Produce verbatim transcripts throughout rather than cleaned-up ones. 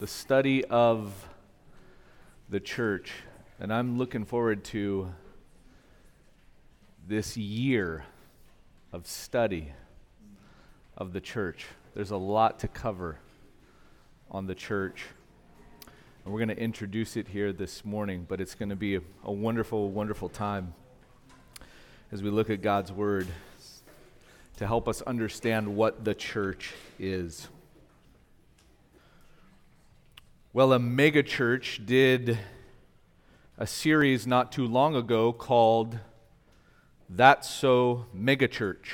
the study of the church. And I'm looking forward to this year of study of the church. There's a lot to cover on the church. And we're going to introduce it here this morning, but it's going to be a, a wonderful, wonderful time as we look at God's Word to help us understand what the church is. Well, a megachurch did a series not too long ago called That's So Megachurch.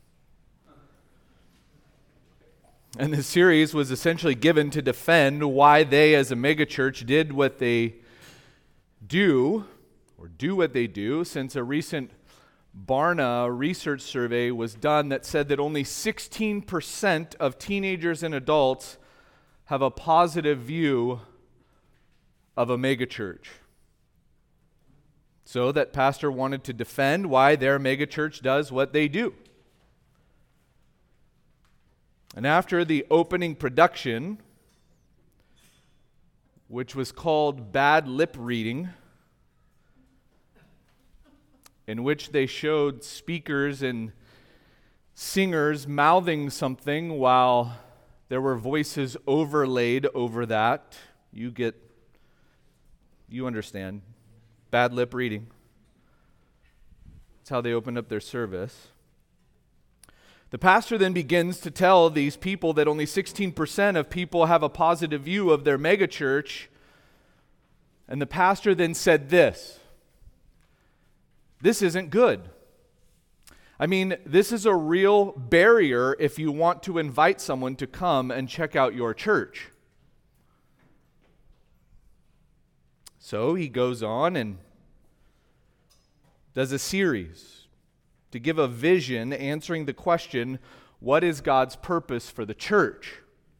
And the series was essentially given to defend why they as a megachurch did what they do, or do what they do, since a recent Barna research survey was done that said that only sixteen percent of teenagers and adults have a positive view of a megachurch. So that pastor wanted to defend why their megachurch does what they do. And after the opening production, which was called Bad Lip Reading, in which they showed speakers and singers mouthing something while there were voices overlaid over that. You get, you understand. Bad lip reading. That's how they opened up their service. The pastor then begins to tell these people that only sixteen percent of people have a positive view of their megachurch. And the pastor then said this. This isn't good. I mean, this is a real barrier if you want to invite someone to come and check out your church. So he goes on and does a series to give a vision answering the question, what is God's purpose for the church?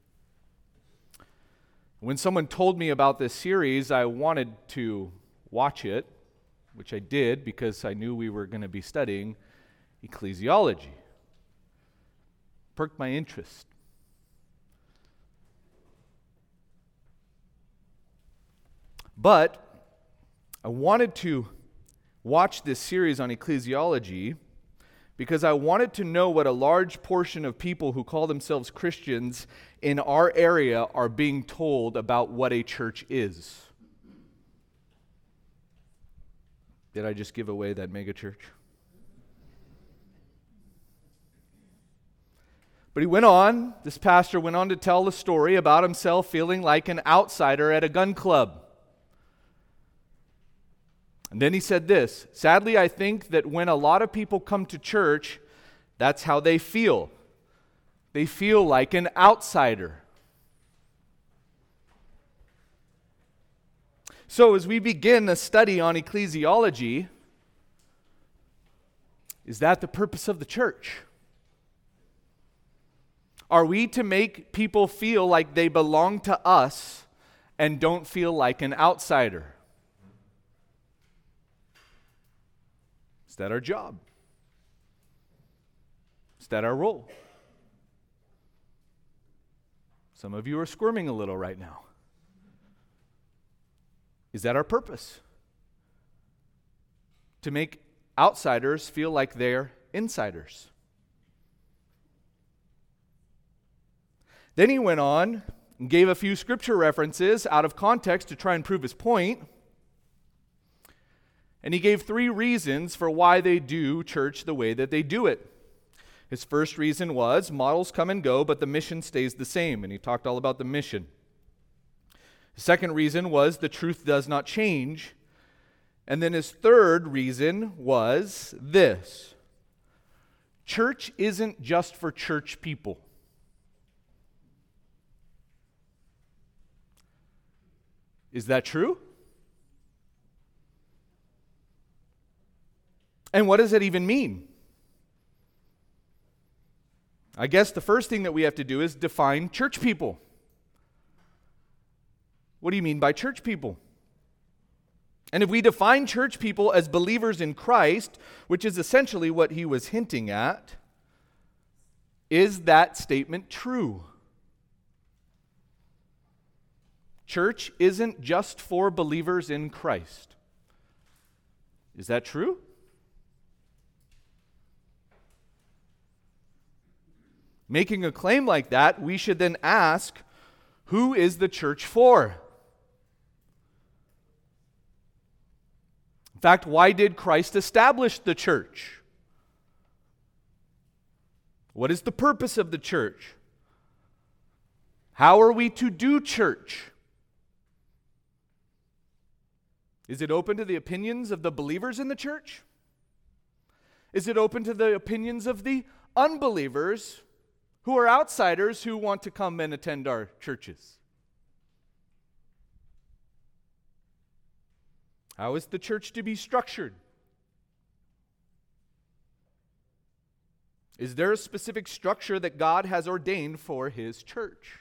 When someone told me about this series, I wanted to watch it, which I did because I knew we were going to be studying ecclesiology. Perked my interest. But I wanted to watch this series on ecclesiology because I wanted to know what a large portion of people who call themselves Christians in our area are being told about what a church is. Did I just give away that megachurch? But he went on, this pastor went on to tell the story about himself feeling like an outsider at a gun club. And then he said this, sadly, I think that when a lot of people come to church, that's how they feel. They feel like an outsider. So as we begin a study on ecclesiology, is that the purpose of the church? Are we to make people feel like they belong to us and don't feel like an outsider? Is that our job? Is that our role? Some of you are squirming a little right now. Is that our purpose? To make outsiders feel like they're insiders. Then he went on and gave a few scripture references out of context to try and prove his point. And he gave three reasons for why they do church the way that they do it. His first reason was models come and go, but the mission stays the same. And he talked all about the mission. The second reason was the truth does not change. And then his third reason was this. Church isn't just for church people. Is that true? And what does it even mean? I guess the first thing that we have to do is define church people. What do you mean by church people? And if we define church people as believers in Christ, which is essentially what he was hinting at, is that statement true? Church isn't just for believers in Christ. Is that true? Making a claim like that, we should then ask, who is the church for? In fact, why did Christ establish the church? What is the purpose of the church? How are we to do church? Is it open to the opinions of the believers in the church? Is it open to the opinions of the unbelievers who are outsiders who want to come and attend our churches? How is the church to be structured? Is there a specific structure that God has ordained for His church?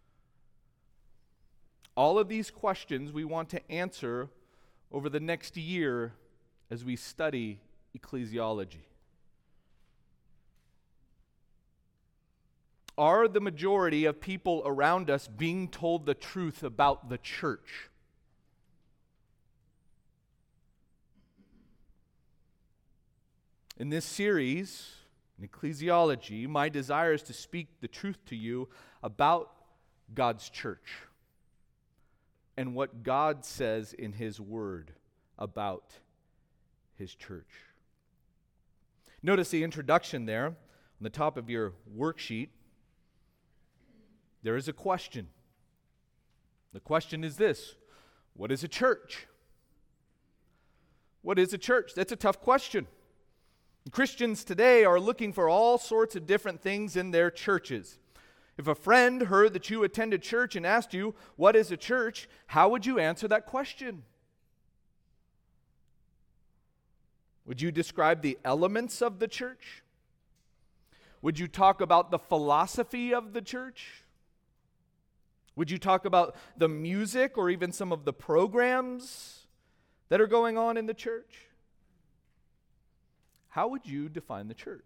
All of these questions we want to answer over the next year as we study ecclesiology. Are the majority of people around us being told the truth about the church? In this series, in ecclesiology, my desire is to speak the truth to you about God's church and what God says in His Word about His church. Notice the introduction there on the top of your worksheet. There is a question. The question is this: what is a church? What is a church? That's a tough question. Christians today are looking for all sorts of different things in their churches. If a friend heard that you attended church and asked you, what is a church? How would you answer that question? Would you describe the elements of the church? Would you talk about the philosophy of the church? Would you talk about the music or even some of the programs that are going on in the church? How would you define the church?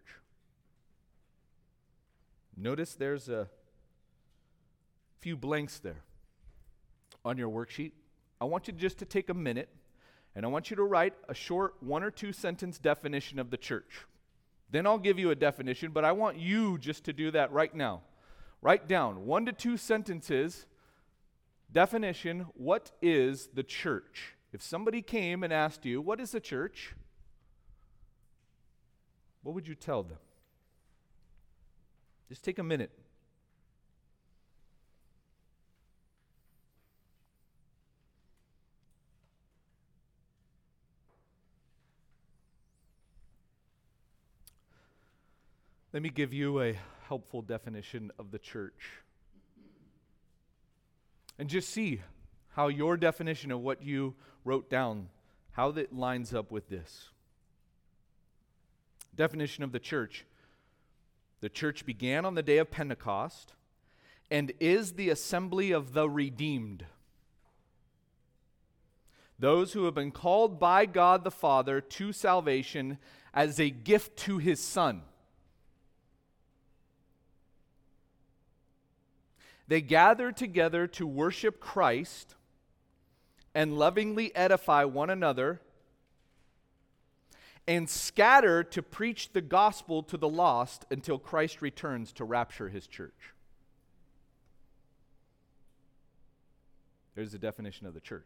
Notice there's a few blanks there on your worksheet. I want you just to take a minute, and I want you to write a short one or two sentence definition of the church. Then I'll give you a definition, but I want you just to do that right now. Write down one to two sentences, definition, what is the church? If somebody came and asked you, what is the church? What would you tell them? Just take a minute. Let me give you a helpful definition of the church. And just see how your definition of what you wrote down, how that lines up with this. Definition of the church. The church began on the day of Pentecost and is the assembly of the redeemed. Those who have been called by God the Father to salvation as a gift to His Son. They gather together to worship Christ and lovingly edify one another and scatter to preach the gospel to the lost until Christ returns to rapture His church. There's the definition of the church.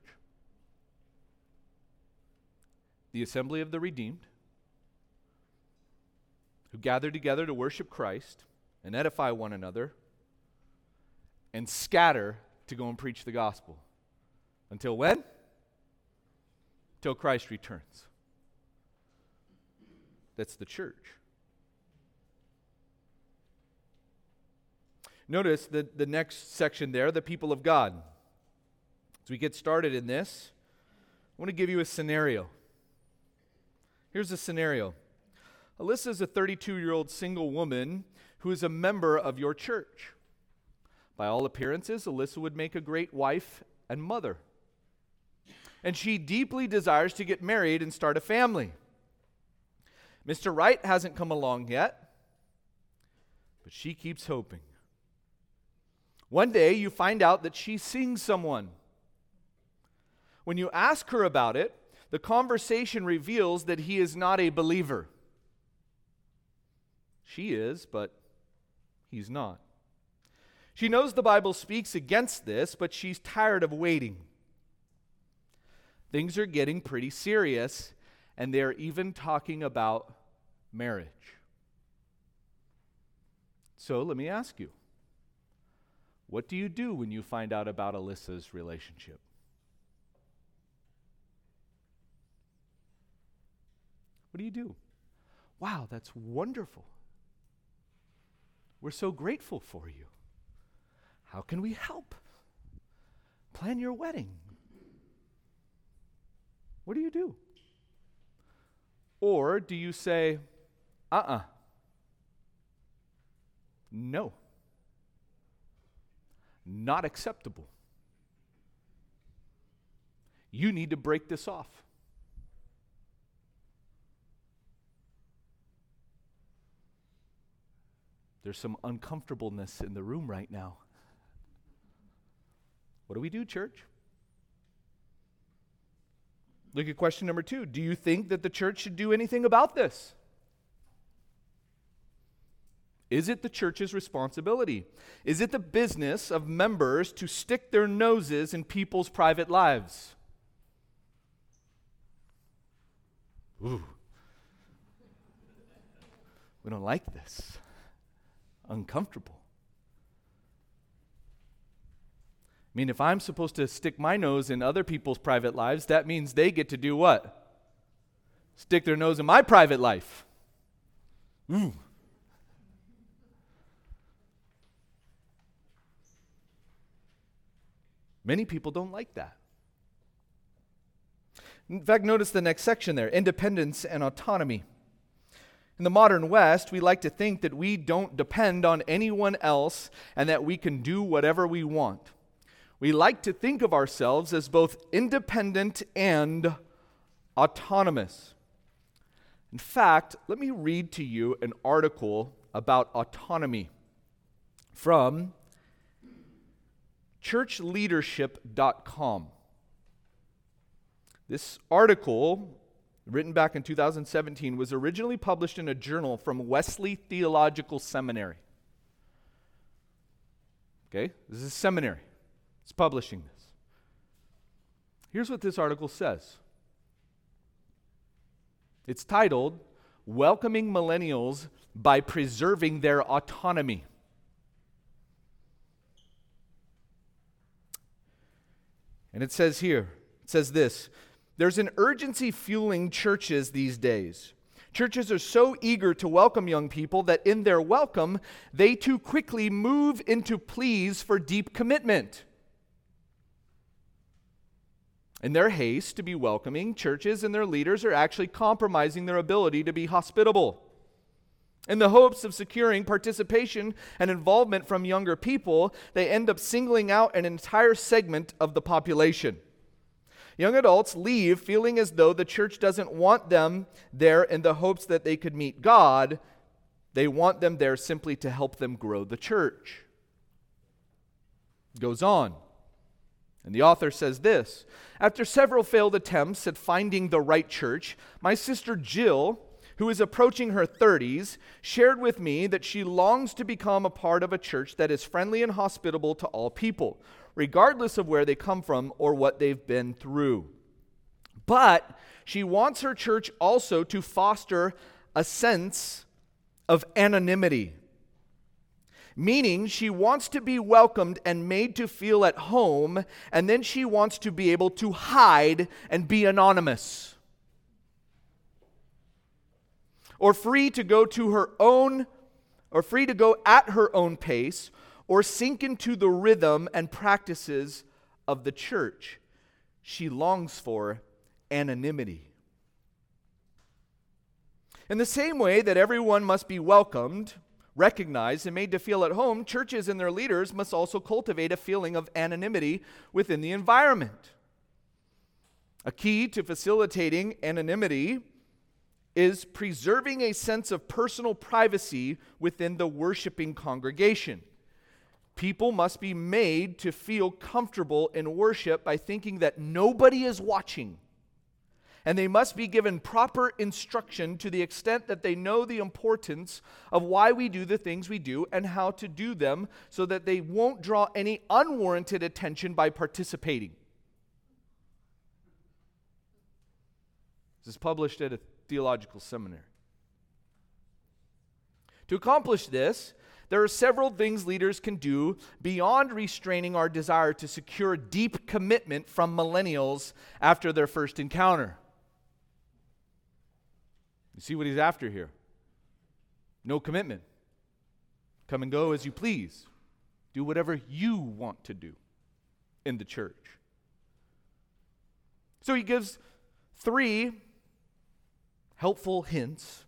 The assembly of the redeemed, who gather together to worship Christ and edify one another and scatter to go and preach the gospel. Until when? Until Christ returns. That's the church. Notice the, the next section there, the people of God. As we get started in this, I want to give you a scenario. Here's a scenario. Alyssa is a thirty-two-year-old single woman who is a member of your church. By all appearances, Alyssa would make a great wife and mother. And she deeply desires to get married and start a family. Mister Wright hasn't come along yet, but she keeps hoping. One day you find out that she's seeing someone. When you ask her about it, the conversation reveals that he is not a believer. She is, but he's not. She knows the Bible speaks against this, but she's tired of waiting. Things are getting pretty serious, and they're even talking about marriage. So let me ask you, what do you do when you find out about Alyssa's relationship? What do you do? Wow, that's wonderful. We're so grateful for you. How can we help? Plan your wedding. What do you do? Or do you say, uh-uh, no, not acceptable. You need to break this off. There's some uncomfortableness in the room right now. What do we do, church? Look at question number two. Do you think that the church should do anything about this? Is it the church's responsibility? Is it the business of members to stick their noses in people's private lives? Ooh. We don't like this. Uncomfortable. I mean, if I'm supposed to stick my nose in other people's private lives, that means they get to do what? Stick their nose in my private life. Ooh. Many people don't like that. In fact, notice the next section there, independence and autonomy. In the modern West, we like to think that we don't depend on anyone else and that we can do whatever we want. We like to think of ourselves as both independent and autonomous. In fact, let me read to you an article about autonomy from church leadership dot com. This article, written back in two thousand seventeen, was originally published in a journal from Wesley Theological Seminary. Okay, this is a seminary. It's publishing this. Here's what this article says. It's titled, Welcoming Millennials by Preserving Their Autonomy. And it says here, it says this, there's an urgency fueling churches these days. Churches are so eager to welcome young people that in their welcome, they too quickly move into pleas for deep commitment. In their haste to be welcoming, churches and their leaders are actually compromising their ability to be hospitable. In the hopes of securing participation and involvement from younger people, they end up singling out an entire segment of the population. Young adults leave feeling as though the church doesn't want them there in the hopes that they could meet God. They want them there simply to help them grow the church. It goes on. And the author says this, after several failed attempts at finding the right church, my sister Jill, who is approaching her thirties, shared with me that she longs to become a part of a church that is friendly and hospitable to all people, regardless of where they come from or what they've been through. But she wants her church also to foster a sense of anonymity, meaning she wants to be welcomed and made to feel at home, and then she wants to be able to hide and be anonymous, or free to go to her own, or free to go at her own pace, or sink into the rhythm and practices of the church. She longs for anonymity. In the same way that everyone must be welcomed, recognized, and made to feel at home, churches and their leaders must also cultivate a feeling of anonymity within the environment. A key to facilitating anonymity is preserving a sense of personal privacy within the worshiping congregation. People must be made to feel comfortable in worship by thinking that nobody is watching. And they must be given proper instruction to the extent that they know the importance of why we do the things we do and how to do them so that they won't draw any unwarranted attention by participating. This is published at a theological seminary. To accomplish this, there are several things leaders can do beyond restraining our desire to secure deep commitment from millennials after their first encounter. You see what he's after here? No commitment. Come and go as you please. Do whatever you want to do in the church. So he gives three helpful hints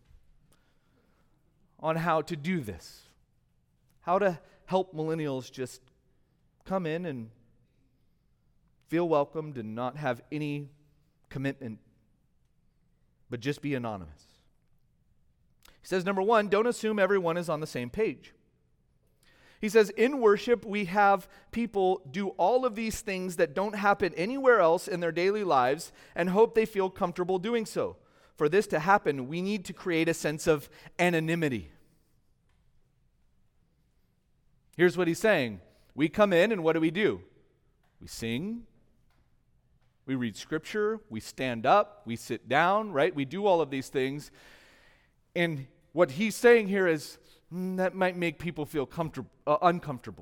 on how to do this. How to help millennials just come in and feel welcomed and not have any commitment, but just be anonymous. He says, number one, don't assume everyone is on the same page. He says, in worship, we have people do all of these things that don't happen anywhere else in their daily lives and hope they feel comfortable doing so. For this to happen, we need to create a sense of anonymity. Here's what he's saying. We come in and what do we do? We sing, we read scripture, we stand up, we sit down, right? We do all of these things. And what he's saying here is mm, that might make people feel comfortable, uh, uncomfortable.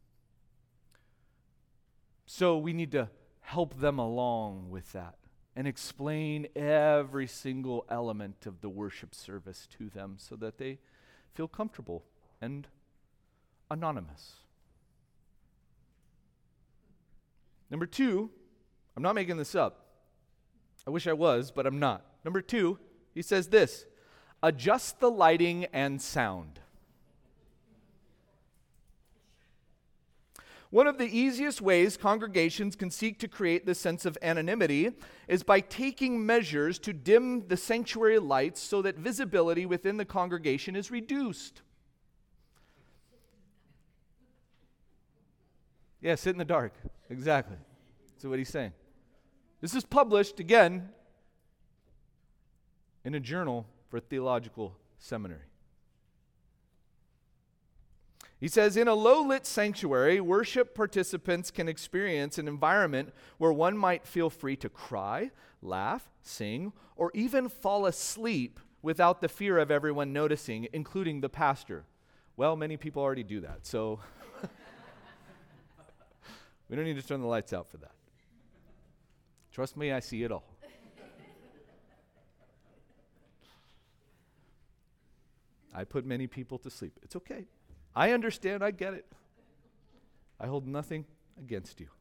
So we need to help them along with that and explain every single element of the worship service to them so that they feel comfortable and anonymous. Number two, I'm not making this up. I wish I was, but I'm not. Number two, he says this, adjust the lighting and sound. One of the easiest ways congregations can seek to create this sense of anonymity is by taking measures to dim the sanctuary lights so that visibility within the congregation is reduced. Yeah, sit in the dark. Exactly. That's what he's saying. This is published, again, in a journal for a theological seminary. He says, in a low-lit sanctuary, worship participants can experience an environment where one might feel free to cry, laugh, sing, or even fall asleep without the fear of everyone noticing, including the pastor. Well, many people already do that, so we don't need to turn the lights out for that. Trust me, I see it all. I put many people to sleep. It's okay. I understand. I get it. I hold nothing against you.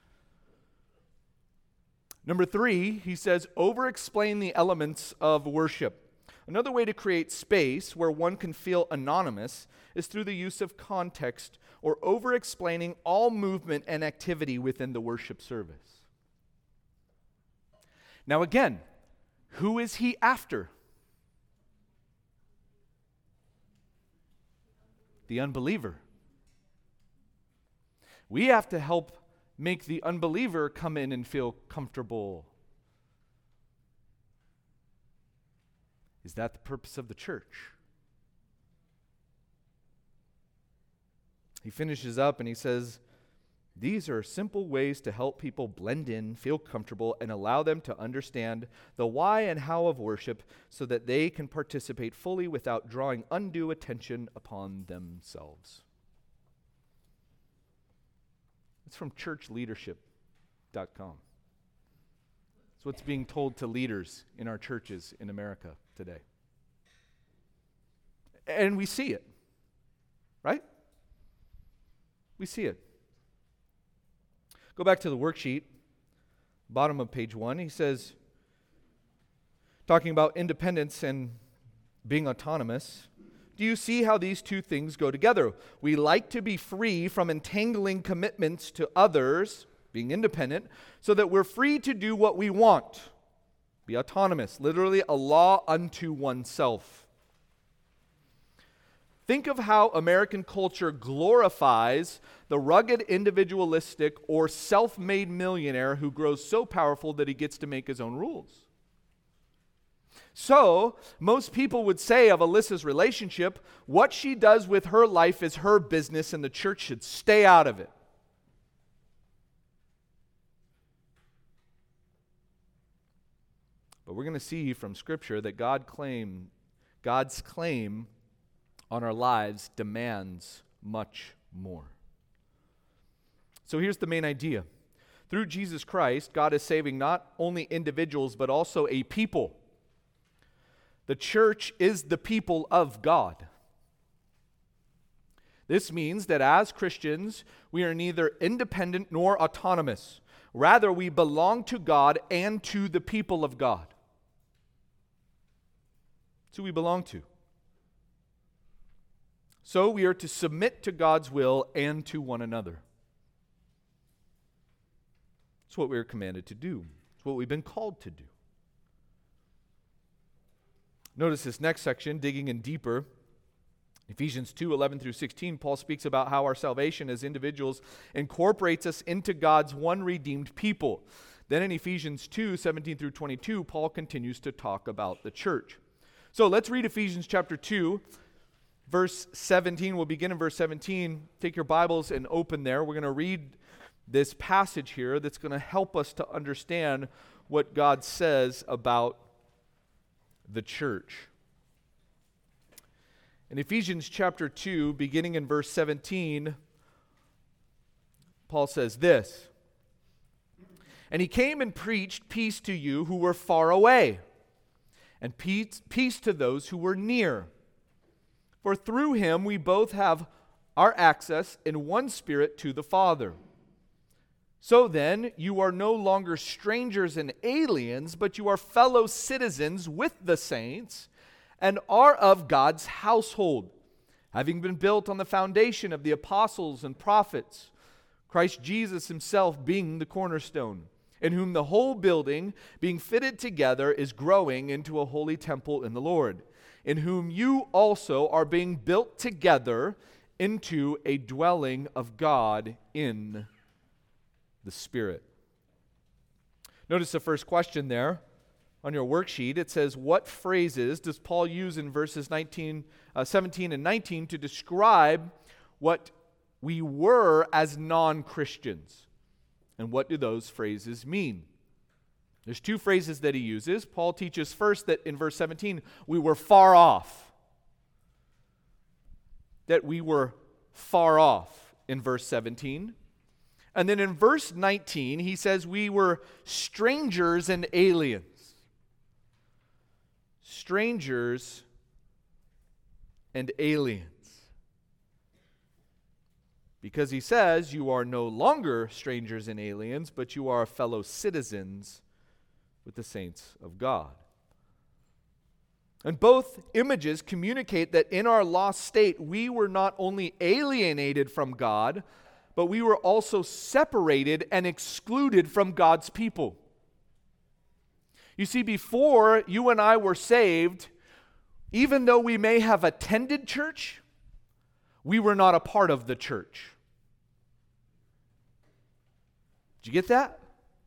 Number three, he says, over-explain the elements of worship. Another way to create space where one can feel anonymous is through the use of context or over-explaining all movement and activity within the worship service. Now again, who is he after? The unbeliever. We have to help make the unbeliever come in and feel comfortable. Is that the purpose of the church? He finishes up and he says, these are simple ways to help people blend in, feel comfortable, and allow them to understand the why and how of worship so that they can participate fully without drawing undue attention upon themselves. It's from church leadership dot com. It's what's being told to leaders in our churches in America today. And we see it, right? We see it. Go back to the worksheet, bottom of page one. He says, talking about independence and being autonomous, do you see how these two things go together? We like to be free from entangling commitments to others, being independent, so that we're free to do what we want. Be autonomous, literally a law unto oneself. Think of how American culture glorifies the rugged, individualistic, or self-made millionaire who grows so powerful that he gets to make his own rules. So, most people would say of Alyssa's relationship, what she does with her life is her business and the church should stay out of it. But we're going to see from Scripture that God claim, God's claim on our lives demands much more. So here's the main idea. Through Jesus Christ, God is saving not only individuals, but also a people. The church is the people of God. This means that as Christians, we are neither independent nor autonomous. Rather, we belong to God and to the people of God. That's who we belong to. So we are to submit to God's will and to one another. It's what we are commanded to do. It's what we've been called to do. Notice this next section, digging in deeper. Ephesians two, eleven through sixteen, Paul speaks about how our salvation as individuals incorporates us into God's one redeemed people. Then in Ephesians two, seventeen through twenty-two, Paul continues to talk about the church. So let's read Ephesians chapter two, verse seventeen. We'll begin in verse seventeen. Take your Bibles and open there. We're going to read this passage here that's going to help us to understand what God says about the church. In Ephesians chapter two, beginning in verse seventeen, Paul says this, "And he came and preached peace to you who were far away, and peace, peace to those who were near. For through him we both have our access in one Spirit to the Father. So then, you are no longer strangers and aliens, but you are fellow citizens with the saints and are of God's household, having been built on the foundation of the apostles and prophets, Christ Jesus himself being the cornerstone, in whom the whole building, being fitted together, is growing into a holy temple in the Lord, in whom you also are being built together into a dwelling of God in the Spirit." Notice the first question there on your worksheet. It says, what phrases does Paul use in verses nineteen, uh, seventeen and nineteen to describe what we were as non-Christians? And what do those phrases mean? There's two phrases that he uses. Paul teaches first that in verse seventeen, we were far off. That we were far off in verse seventeen. And then in verse nineteen, he says we were strangers and aliens. Strangers and aliens. Because he says you are no longer strangers and aliens, but you are fellow citizens with the saints of God. And both images communicate that in our lost state, we were not only alienated from God, but we were also separated and excluded from God's people. You see, before you and I were saved, even though we may have attended church, we were not a part of the church. Did you get that?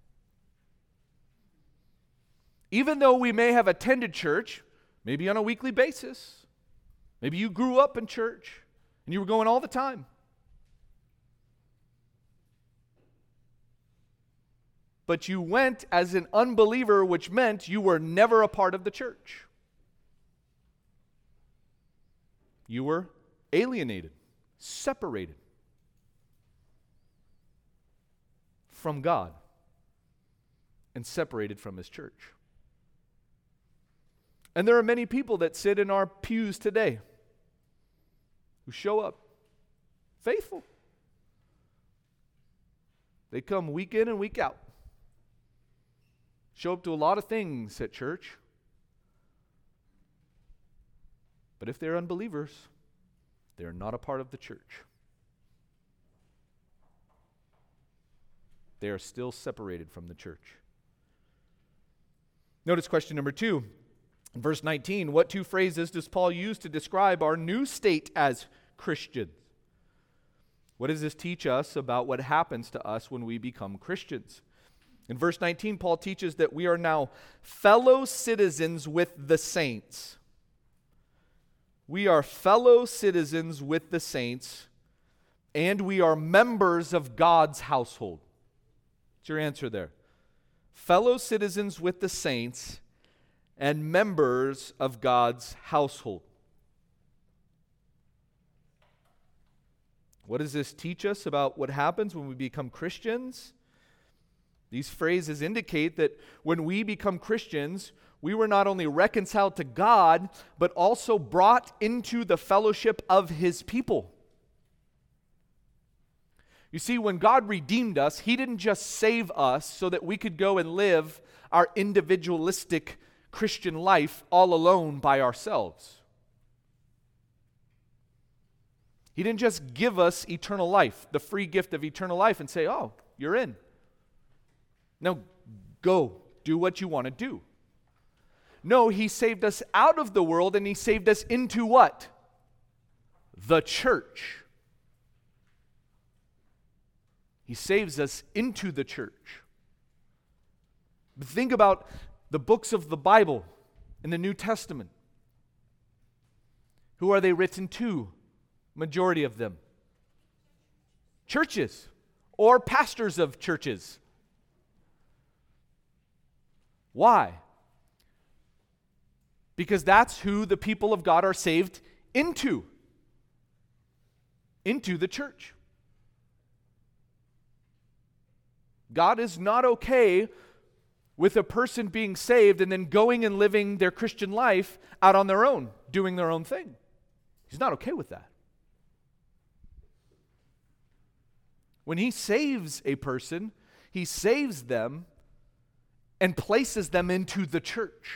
Even though we may have attended church, maybe on a weekly basis, maybe you grew up in church and you were going all the time. But you went as an unbeliever, which meant you were never a part of the church. You were alienated, separated from God, and separated from his church. And there are many people that sit in our pews today who show up faithful. They come week in and week out. Show up to a lot of things at church. But if they're unbelievers, they're not a part of the church. They are still separated from the church. Notice question number two. In verse nineteen, what two phrases does Paul use to describe our new state as Christians? What does this teach us about what happens to us when we become Christians? In verse nineteen, Paul teaches that we are now fellow citizens with the saints. We are fellow citizens with the saints, and we are members of God's household. What's your answer there? Fellow citizens with the saints and members of God's household. What does this teach us about what happens when we become Christians? These phrases indicate that when we become Christians, we were not only reconciled to God, but also brought into the fellowship of His people. You see, when God redeemed us, He didn't just save us so that we could go and live our individualistic Christian life all alone by ourselves. He didn't just give us eternal life, the free gift of eternal life, and say, oh, you're in. No, go, do what you want to do. No, He saved us out of the world, and He saved us into what? The church. He saves us into the church. But think about the books of the Bible in the New Testament. Who are they written to? Majority of them. Churches or pastors of churches. Why? Because that's who the people of God are saved into. Into the church. God is not okay with a person being saved and then going and living their Christian life out on their own, doing their own thing. He's not okay with that. When He saves a person, He saves them and places them into the church.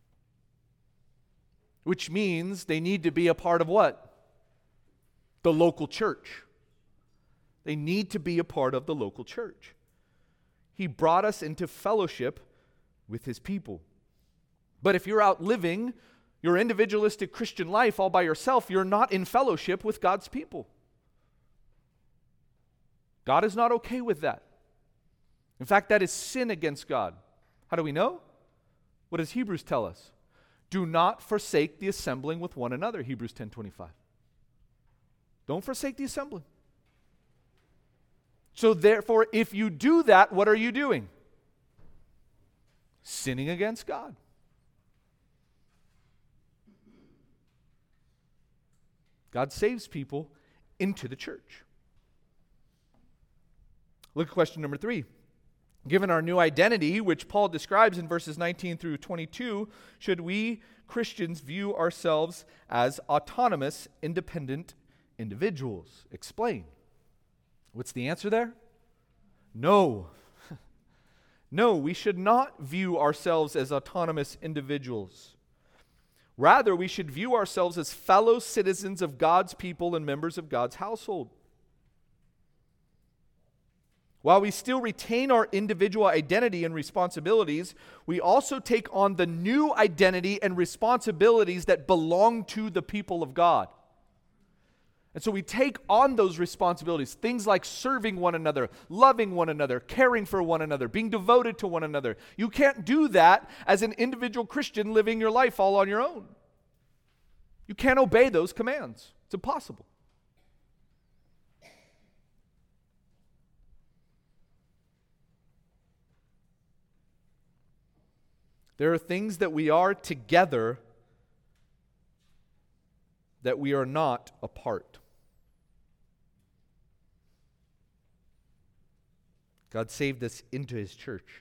Which means they need to be a part of what? The local church. They need to be a part of the local church. He brought us into fellowship with His people. But if you're out living your individualistic Christian life all by yourself, you're not in fellowship with God's people. God is not okay with that. In fact, that is sin against God. How do we know? What does Hebrews tell us? Do not forsake the assembling with one another, Hebrews ten twenty-five. Don't forsake the assembling. So therefore, if you do that, what are you doing? Sinning against God. God saves people into the church. Look at question number three. Given our new identity, which Paul describes in verses nineteen through twenty-two, should we Christians view ourselves as autonomous, independent individuals? Explain. What's the answer there? No. No, we should not view ourselves as autonomous individuals. Rather, we should view ourselves as fellow citizens of God's people and members of God's household. While we still retain our individual identity and responsibilities, we also take on the new identity and responsibilities that belong to the people of God. And so we take on those responsibilities, things like serving one another, loving one another, caring for one another, being devoted to one another. You can't do that as an individual Christian living your life all on your own. You can't obey those commands. It's impossible. There are things that we are together that we are not apart. God saved us into His church.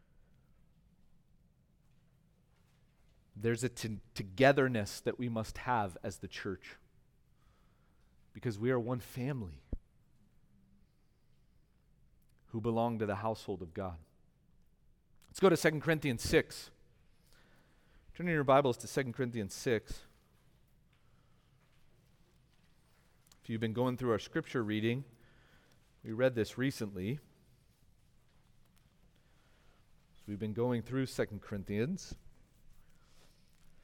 There's a t- togetherness that we must have as the church because we are one family who belong to the household of God. Let's go to Second Corinthians six. Turn in your Bibles to Second Corinthians six. If you've been going through our scripture reading, we read this recently. So we've been going through Second Corinthians.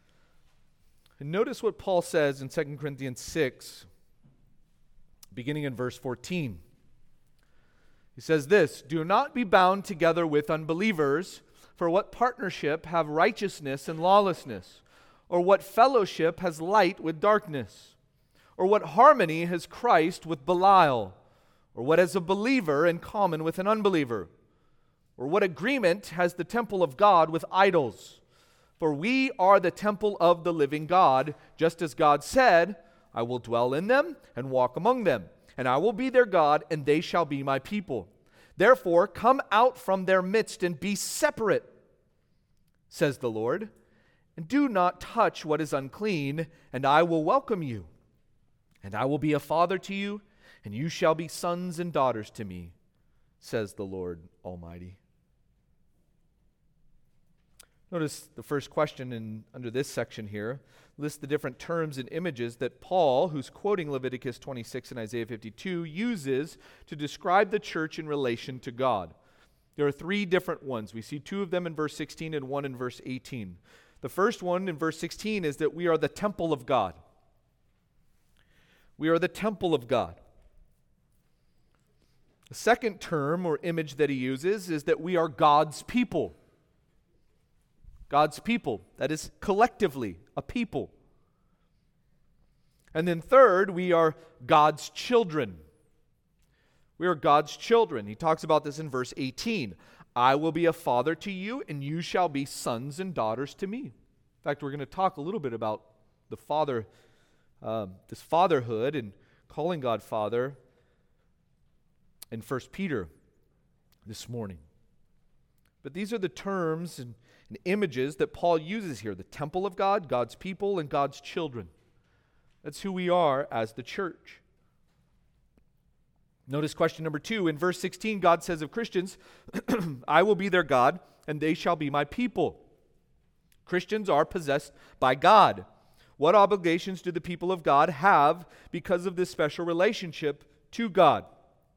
And notice what Paul says in Second Corinthians six, beginning in verse fourteen. He says this, "Do not be bound together with unbelievers, for what partnership have righteousness and lawlessness? Or what fellowship has light with darkness? Or what harmony has Christ with Belial? Or what has a believer in common with an unbeliever? Or what agreement has the temple of God with idols? For we are the temple of the living God, just as God said, 'I will dwell in them and walk among them, and I will be their God, and they shall be my people. Therefore, come out from their midst and be separate, says the Lord, and do not touch what is unclean, and I will welcome you. And I will be a father to you, and you shall be sons and daughters to me, says the Lord Almighty." Notice the first question in under this section here lists the different terms and images that Paul, who's quoting Leviticus twenty-six and Isaiah fifty-two, uses to describe the church in relation to God. There are three different ones. We see two of them in verse sixteen and one in verse eighteen. The first one in verse sixteen is that we are the temple of God. We are the temple of God. The second term or image that he uses is that we are God's people. God's people, that is collectively a people. And then third, we are God's children. We are God's children. He talks about this in verse eighteen. "I will be a father to you, and you shall be sons and daughters to me." In fact, we're going to talk a little bit about the father, um, this fatherhood and calling God Father in First Peter this morning. But these are the terms and, and images that Paul uses here: the temple of God, God's people, and God's children. That's who we are as the church. Notice question number two. In verse sixteen, God says of Christians, "I will be their God, and they shall be my people." Christians are possessed by God. What obligations do the people of God have because of this special relationship to God?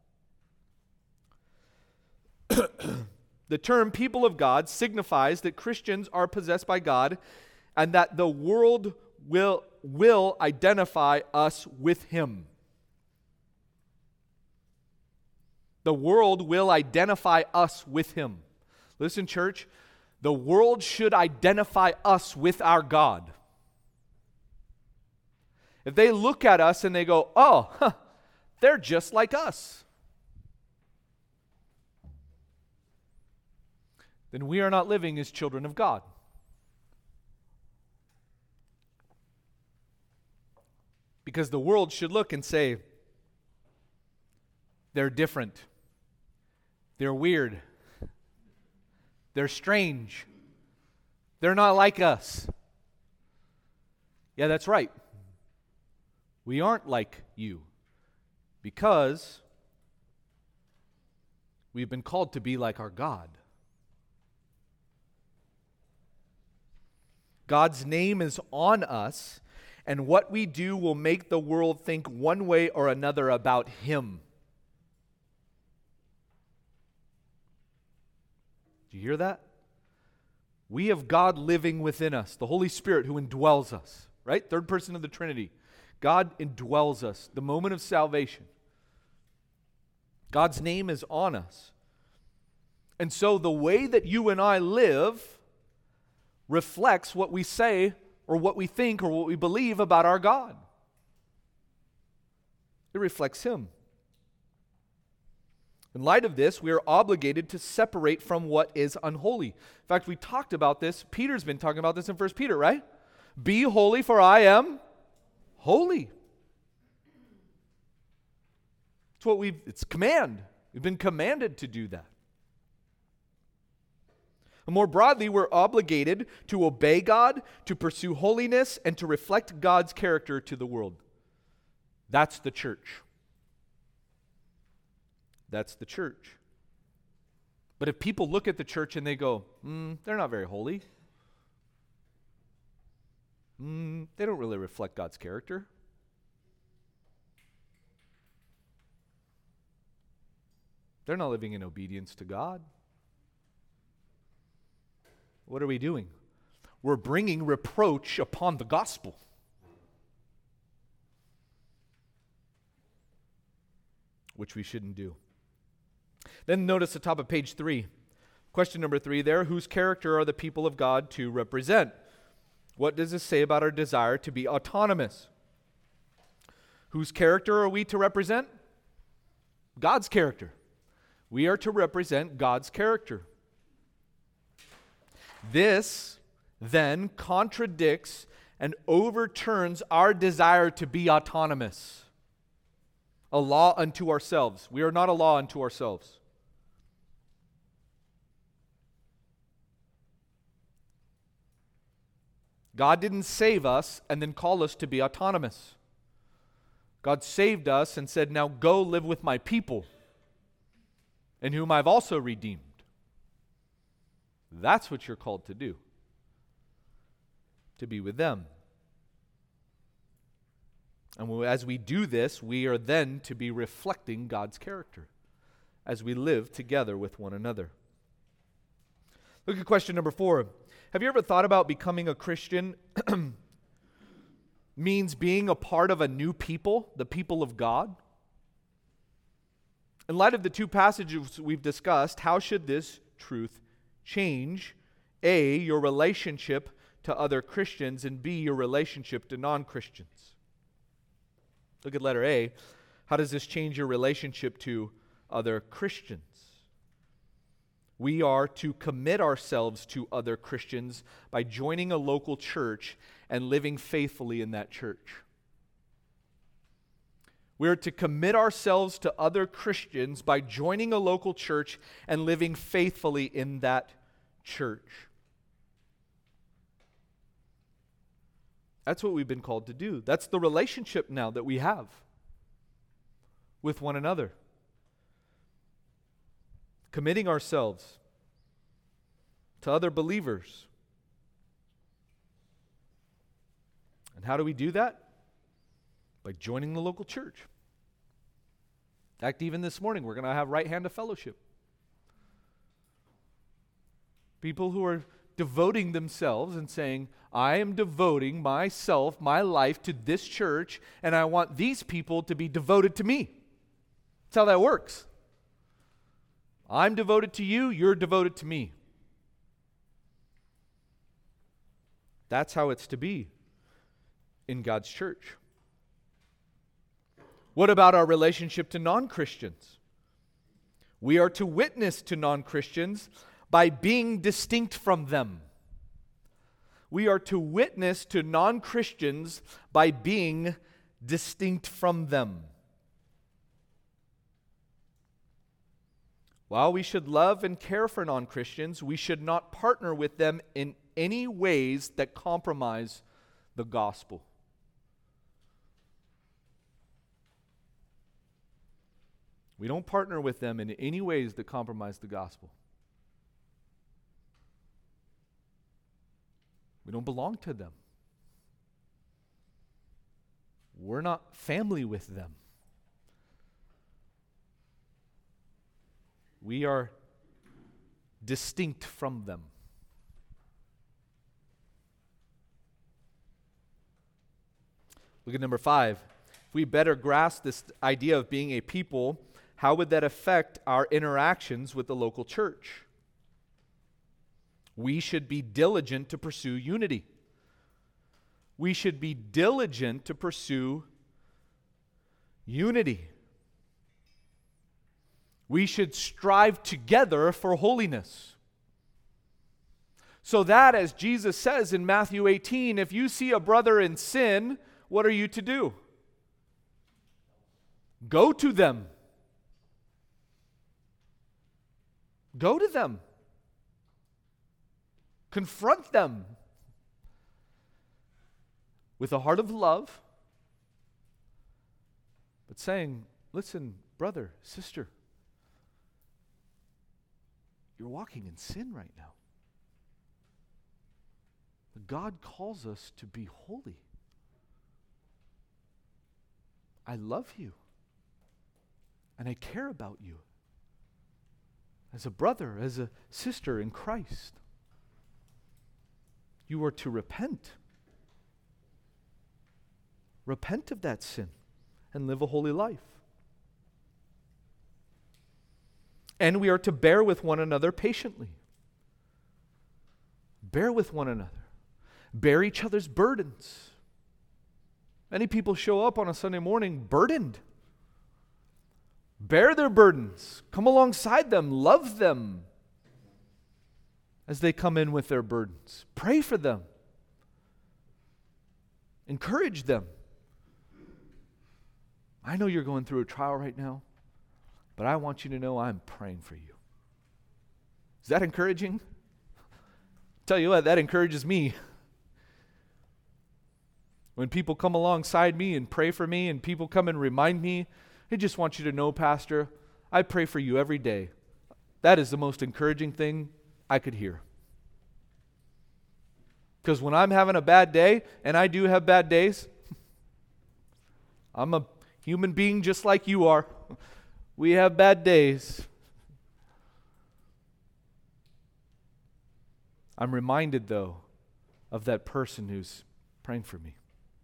The term people of God signifies that Christians are possessed by God and that the world will, will identify us with Him. The world will identify us with Him. Listen, church, the world should identify us with our God. If they look at us and they go, "Oh, huh, they're just like us," then we are not living as children of God. Because the world should look and say, "They're different. They're weird. They're strange. They're not like us." Yeah, that's right. We aren't like you because we've been called to be like our God. God's name is on us, and what we do will make the world think one way or another about Him. Do you hear that? We have God living within us, the Holy Spirit who indwells us, right? Third person of the Trinity. God indwells us, the moment of salvation. God's name is on us. And so the way that you and I live reflects what we say or what we think or what we believe about our God. It reflects Him. In light of this, we are obligated to separate from what is unholy. In fact, we talked about this. Peter's been talking about this in First Peter, right? "Be holy, for I am holy." It's what we've, it's command. We've been commanded to do that. And more broadly, we're obligated to obey God, to pursue holiness, and to reflect God's character to the world. That's the church. That's the church. But if people look at the church and they go, mm, "They're not very holy. Mm, they don't really reflect God's character. They're not living in obedience to God," what are we doing? We're bringing reproach upon the gospel. which we shouldn't do. Then notice the top of page three. Question number three there, whose character are the people of God to represent? What does this say about our desire to be autonomous? Whose character are we to represent? God's character. We are to represent God's character. This then contradicts and overturns our desire to be autonomous. A law unto ourselves. We are not a law unto ourselves. God didn't save us and then call us to be autonomous. God saved us and said, now go live with my people, in whom I've also redeemed. That's what you're called to do, to be with them. And as we do this, we are then to be reflecting God's character as we live together with one another. Look at question number four. Have you ever thought about becoming a Christian means being a part of a new people, the people of God? In light of the two passages we've discussed, how should this truth change, A, your relationship to other Christians, and B, your relationship to non-Christians? Look at letter A. How does this change your relationship to other Christians? We are to commit ourselves to other Christians by joining a local church and living faithfully in that church. We are to commit ourselves to other Christians by joining a local church and living faithfully in that church. That's what we've been called to do. That's the relationship now that we have with one another. Committing ourselves to other believers. And how do we do that? By joining the local church. In fact, even this morning, we're going to have Right Hand of Fellowship. People who are devoting themselves and saying, I am devoting myself, my life to this church, and I want these people to be devoted to me. That's how that works. I'm devoted to you, you're devoted to me. That's how it's to be in God's church. What about our relationship to non-Christians? We are to witness to non-Christians by being distinct from them. We are to witness to non-Christians by being distinct from them. While we should love and care for non-Christians, we should not partner with them in any ways that compromise the gospel. We don't partner with them in any ways that compromise the gospel. We don't belong to them. We're not family with them. We are distinct from them. Look at number five. If we better grasp this idea of being a people, how would that affect our interactions with the local church? We should be diligent to pursue unity. We should be diligent to pursue unity. We should strive together for holiness. So that, as Jesus says in Matthew eighteen, if you see a brother in sin, what are you to do? Go to them. Go to them. Confront them with a heart of love, but saying, listen, brother, sister, you're walking in sin right now. But God calls us to be holy. I love you, and I care about you as a brother, as a sister in Christ. You are to repent. Repent of that sin and live a holy life. And we are to bear with one another patiently. Bear with one another. Bear each other's burdens. Many people show up on a Sunday morning burdened. Bear their burdens. Come alongside them. Love them as they come in with their burdens. Pray for them. Encourage them. I know you're going through a trial right now, but I want you to know I'm praying for you. Is that encouraging? Tell you what, that encourages me. When people come alongside me and pray for me, and people come and remind me, I just want you to know, Pastor, I pray for you every day. That is the most encouraging thing I could hear. Because when I'm having a bad day, and I do have bad days, I'm a human being just like you are. We have bad days. I'm reminded, though, of that person who's praying for me.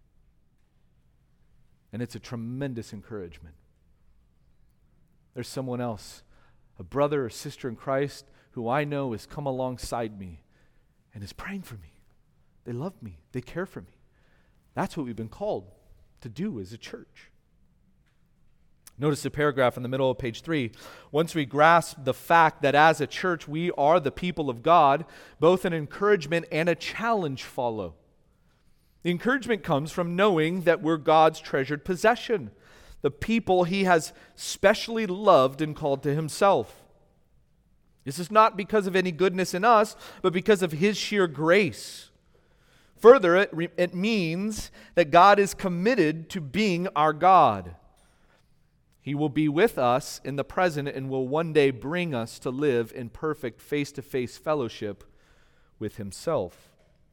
And it's a tremendous encouragement. There's someone else, a brother or sister in Christ, who I know has come alongside me and is praying for me. They love me. They care for me. That's what we've been called to do as a church. Notice the paragraph in the middle of page three. Once we grasp the fact that as a church we are the people of God, both an encouragement and a challenge follow. The encouragement comes from knowing that we're God's treasured possession, the people He has specially loved and called to Himself. This is not because of any goodness in us, but because of His sheer grace. Further, it, re- it means that God is committed to being our God. He will be with us in the present and will one day bring us to live in perfect face-to-face fellowship with Himself.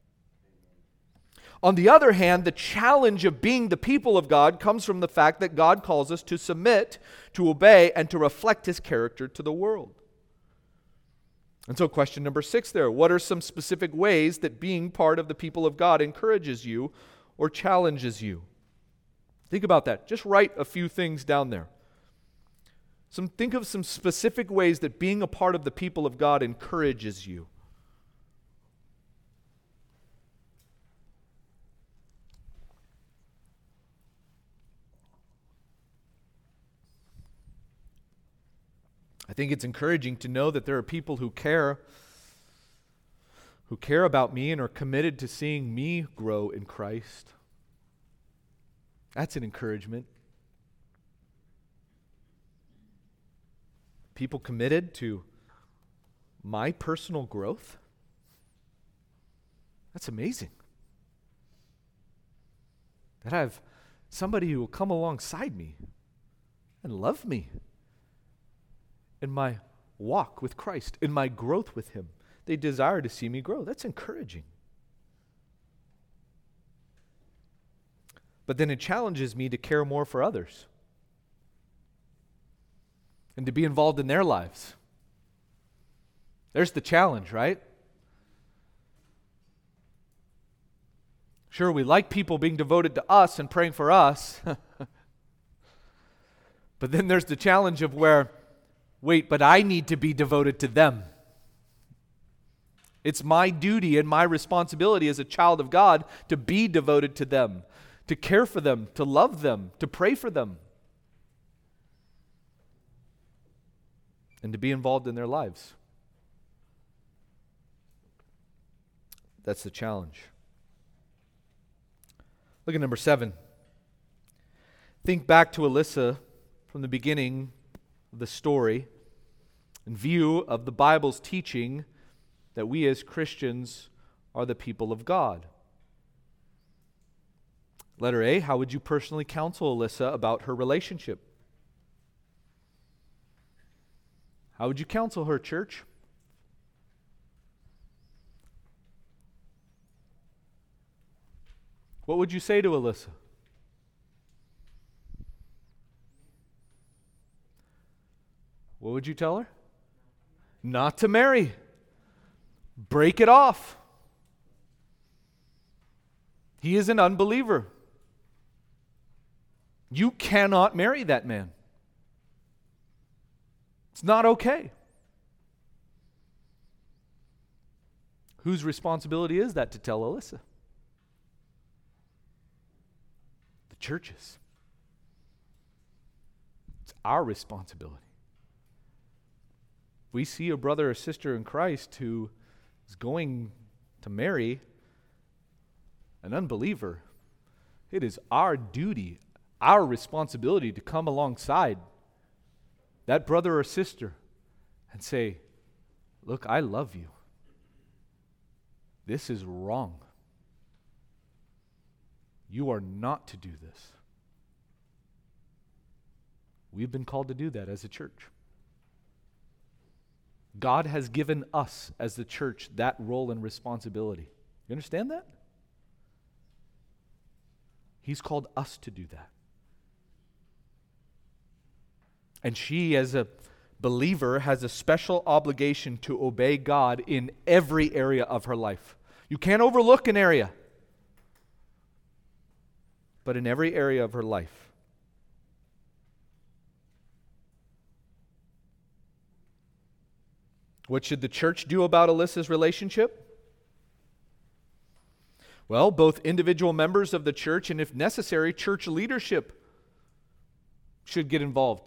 On the other hand, the challenge of being the people of God comes from the fact that God calls us to submit, to obey, and to reflect His character to the world. And so question number six there, what are some specific ways that being part of the people of God encourages you or challenges you? Think about that. Just write a few things down there. Some, think of some specific ways that being a part of the people of God encourages you. I think it's encouraging to know that there are people who care, who care about me and are committed to seeing me grow in Christ. That's an encouragement. People committed to my personal growth. That's amazing. That I have somebody who will come alongside me and love me in my walk with Christ, in my growth with Him. They desire to see me grow. That's encouraging. But then it challenges me to care more for others and to be involved in their lives. There's the challenge, right? Sure, we like people being devoted to us and praying for us. But then there's the challenge of where, wait, but I need to be devoted to them. It's my duty and my responsibility as a child of God to be devoted to them, to care for them, to love them, to pray for them, and to be involved in their lives. That's the challenge. Look at number seven. Think back to Alyssa from the beginning of the story in view of the Bible's teaching that we as Christians are the people of God. Letter A, how would you personally counsel Alyssa about her relationship? How would you counsel her, church? What would you say to Alyssa? What would you tell her? Not to marry. Break it off. He is an unbeliever. You cannot marry that man. It's not okay. Whose responsibility is that to tell Alyssa? The church's. It's our responsibility. We see a brother or sister in Christ who is going to marry an unbeliever. It is our duty, our responsibility to come alongside that brother or sister and say, look, I love you. This is wrong. You are not to do this. We've been called to do that as a church. God has given us as the church that role and responsibility. You understand that? He's called us to do that. And she, as a believer, has a special obligation to obey God in every area of her life. You can't overlook an area, but in every area of her life. What should the church do about Alyssa's relationship? Well, both individual members of the church and, if necessary, church leadership should get involved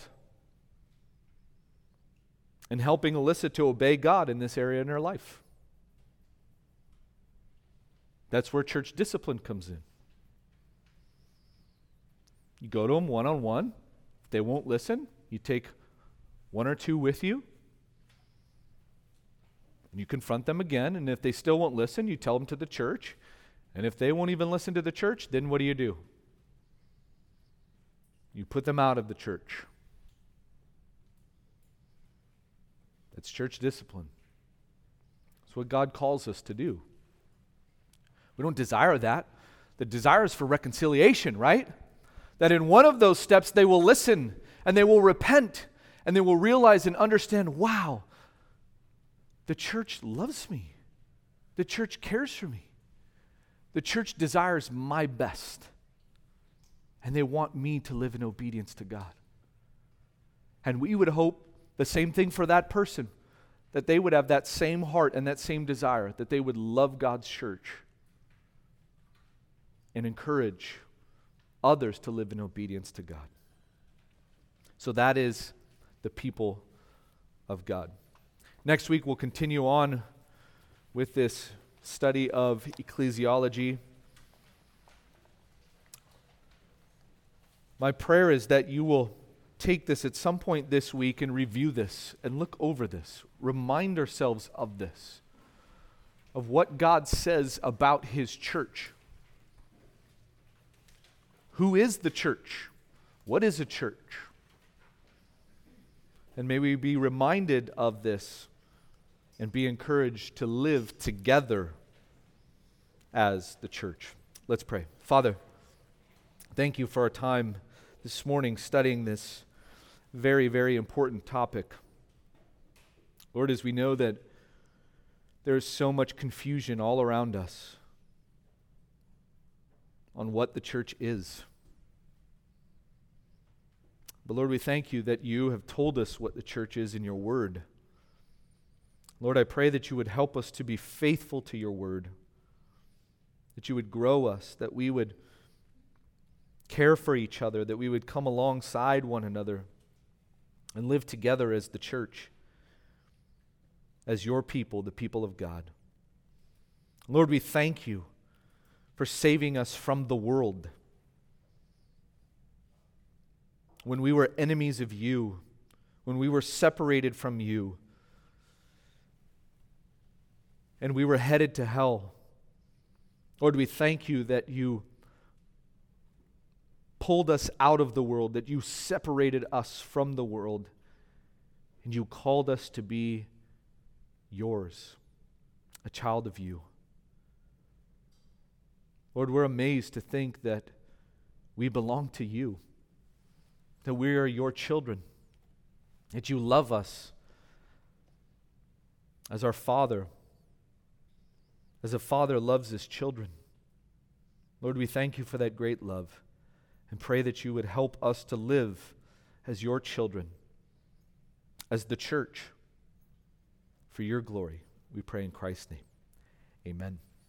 in helping Alyssa to obey God in this area in her life. That's where church discipline comes in. You go to them one-on-one. If they won't listen, you take one or two with you, and you confront them again. And if they still won't listen, you tell them to the church. And if they won't even listen to the church, then what do you do? You put them out of the church. That's church discipline. It's what God calls us to do. We don't desire that. The desire is for reconciliation, right? That in one of those steps they will listen and they will repent and they will realize and understand, wow, the church loves me. The church cares for me. The church desires my best. And they want me to live in obedience to God. And we would hope the same thing for that person, that they would have that same heart and that same desire, that they would love God's church and encourage others to live in obedience to God. So that is the people of God. Next week we'll continue on with this study of ecclesiology. My prayer is that you will take this at some point this week and review this and look over this. Remind ourselves of this, of what God says about His church. Who is the church? What is a church? And may we be reminded of this and be encouraged to live together as the church. Let's pray. Father, thank you for our time this morning studying this very, very important topic. Lord, as we know that there's so much confusion all around us on what the church is. But Lord, we thank you that you have told us what the church is in your word. Lord, I pray that you would help us to be faithful to your word, that you would grow us, that we would care for each other, that we would come alongside one another and live together as the church, as your people, the people of God. Lord, we thank you for saving us from the world. When we were enemies of you, when we were separated from you, and we were headed to hell. Lord, we thank you that you pulled us out of the world, that you separated us from the world, and you called us to be yours, a child of you. Lord, we're amazed to think that we belong to you, that we are your children, that you love us as our Father, as a father loves his children. Lord, we thank you for that great love and pray that you would help us to live as your children as the church for your glory. We pray in Christ's name. Amen.